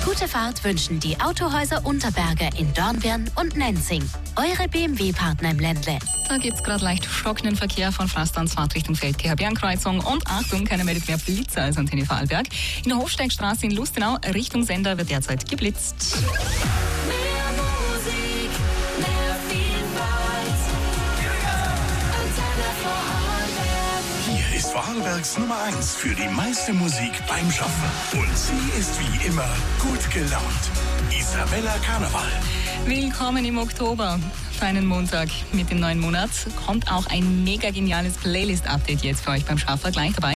Gute Fahrt wünschen die Autohäuser Unterberger in Dornbirn und Nenzing. Eure BMW-Partner im Ländle. Da gibt es gerade leicht stockenden Verkehr von Frastandsfahrt Richtung Feldkircher-Bernkreuzung. Und Achtung, keiner meldet mehr Blitzer als Antenne Vorarlberg. In der Hofsteigstraße in Lustenau Richtung Sender wird derzeit geblitzt. Hier ist Vorarlbergs Nummer 1 für die meiste Musik beim Schaffen. Und sie ist wie immer gut gelaunt. Isabella Karneval. Willkommen im Oktober. Für einen Montag mit dem neuen Monat kommt auch ein mega geniales Playlist-Update jetzt für euch beim Schaffer gleich dabei.